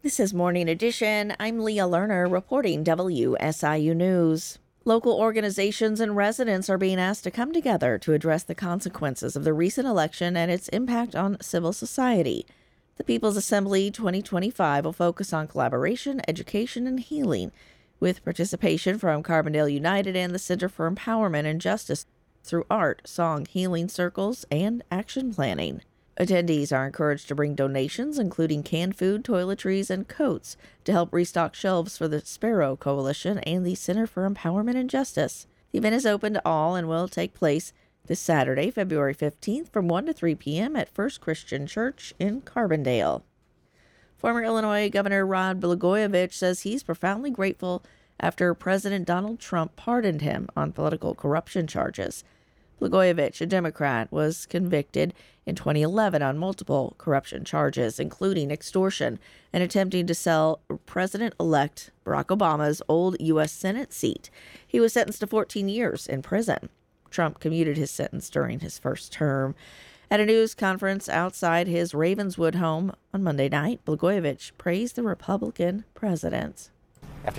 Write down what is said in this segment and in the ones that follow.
This is Morning Edition. I'm Leah Lerner reporting WSIU News. Local organizations and residents are being asked to come together to address the consequences of the recent election and its impact on civil society. The People's Assembly 2025 will focus on collaboration, education, and healing, with participation from Carbondale United and the Center for Empowerment and Justice through art, song, healing circles, and action planning. Attendees are encouraged to bring donations, including canned food, toiletries, and coats, to help restock shelves for the Sparrow Coalition and the Center for Empowerment and Justice. The event is open to all and will take place this Saturday, February 15th, from 1 to 3 p.m. at First Christian Church in Carbondale. Former Illinois Governor Rod Blagojevich says he's profoundly grateful after President Donald Trump pardoned him on political corruption charges. Blagojevich, a Democrat, was convicted in 2011 on multiple corruption charges, including extortion and attempting to sell President-elect Barack Obama's old U.S. Senate seat. He was sentenced to 14 years in prison. Trump commuted his sentence during his first term. At a news conference outside his Ravenswood home on Monday night, Blagojevich praised the Republican president. After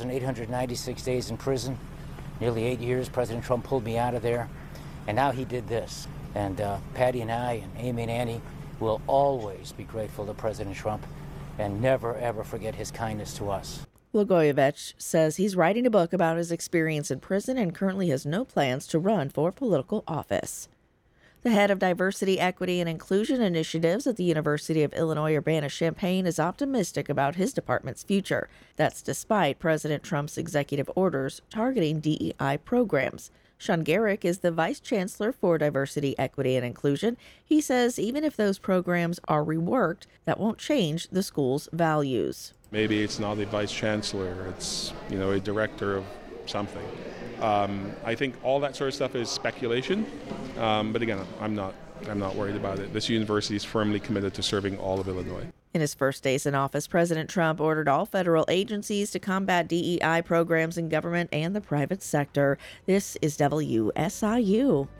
2,896 days in prison, nearly 8 years, President Trump pulled me out of there. And now he did this. And Patty and I and Amy and Annie will always be grateful to President Trump and never, ever forget his kindness to us. Blagojevich says he's writing a book about his experience in prison and currently has no plans to run for political office. The head of Diversity, Equity, and Inclusion Initiatives at the University of Illinois Urbana-Champaign is optimistic about his department's future. That's despite President Trump's executive orders targeting DEI programs. Sean Garrick is the Vice Chancellor for Diversity, Equity, and Inclusion. He says even if those programs are reworked, that won't change the school's values. Maybe it's not a Vice Chancellor, it's a director of something. I think all that sort of stuff is speculation, but again, I'm not worried about it. This university is firmly committed to serving all of Illinois. In his first days in office, President Trump ordered all federal agencies to combat DEI programs in government and the private sector. This is WSIU.